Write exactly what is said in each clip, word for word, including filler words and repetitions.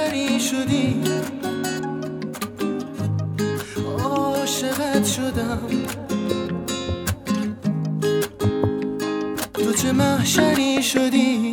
دلبری شدی، عاشقت شدم. تو چه محشری شدی،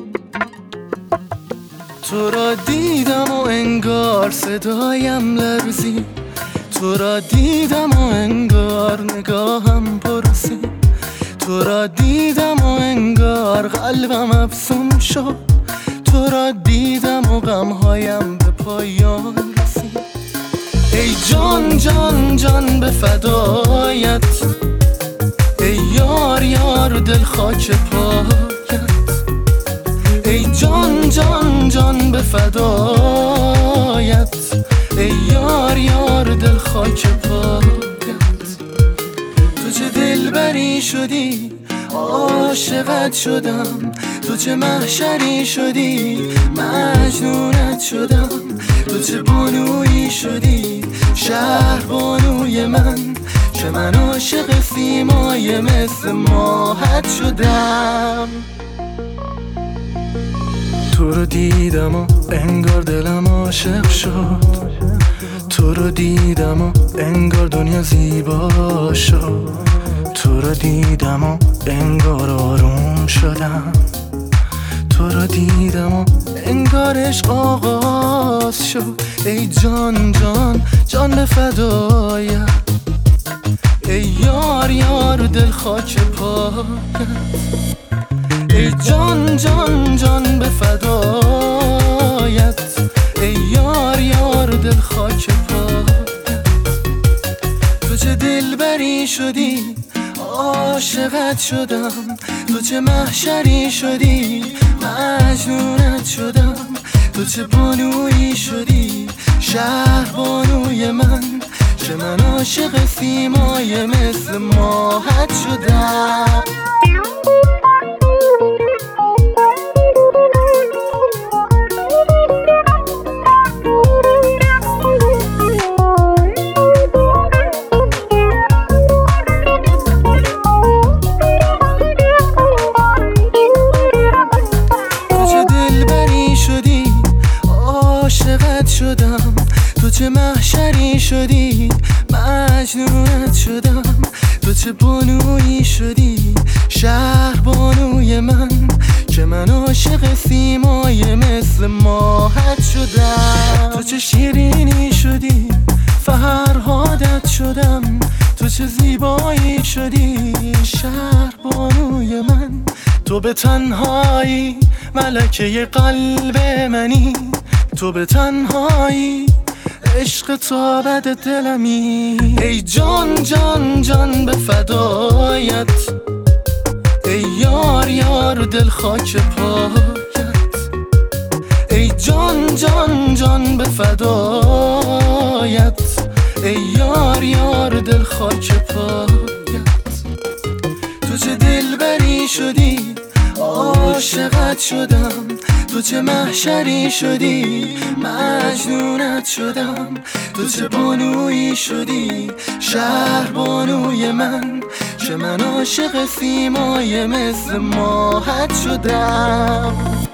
تو را دیدم و انگار صدایم لرزی، تو را دیدم و انگار نگاهم پرسی، تو را دیدم و انگار قلبم افسون شد، تو را دیدم و غمهایم به پایان رسید. ای جان جان جان به فدایت، ای یار یار دل خاک پایت، ای جان جان جان به فدایت، ای یار یار دل خاک پایت. تو چه دلبری شدی، عاشقت شدم. تو چه محشری شدی، مجنونت شدم. تو چه بانویی شدی، شهر بانوی من، که من عاشق سیمای مثل ماهت شدم. تو رو دیدم و انگار دلم عاشق شد، تو رو دیدم و انگار دنیا زیبا شد، تو رو دیدم و انگار آروم شدم، تو رو دیدم و انگار عشق آغاز شد. ای جان جان جان به فدایت، ای یار یار دل خاک پایت، ای جان جان جان به فدایت، ای یار یار دل خاک پایت. تو چه دلبری شدی، عاشقت شدم. تو چه محشری شدی، مجنونت شدم. تو چه بانویی شدی، شهر بانوی من، که من عاشق سیمای مثل ماهت شدم. شدم. تو چه محشری شدی، مجنونت شدم. تو چه بانویی شدی، شهر بانوی من، که من عاشق سیمای مثل ماهت شدم. تو چه شیرینی شدی، فرهادت شدم. تو چه زیبایی شدی، شهر بانوی من. تو به تنهایی ملکه قلب منی، تو به تنهایی عشق تا بد دلمی. ای جان جان جان به فدایت، ای یار یار دل خاک پایت، ای جان جان جان به فدایت، ای یار یار دل خاک پایت. تو چه دلبری شدی، عاشقت شدم. تو چه محشری شدی، مجنونت شدم. تو چه بانویی شدی، شهر بانوی من، که من عاشق سیمای مثل ماهت شدم.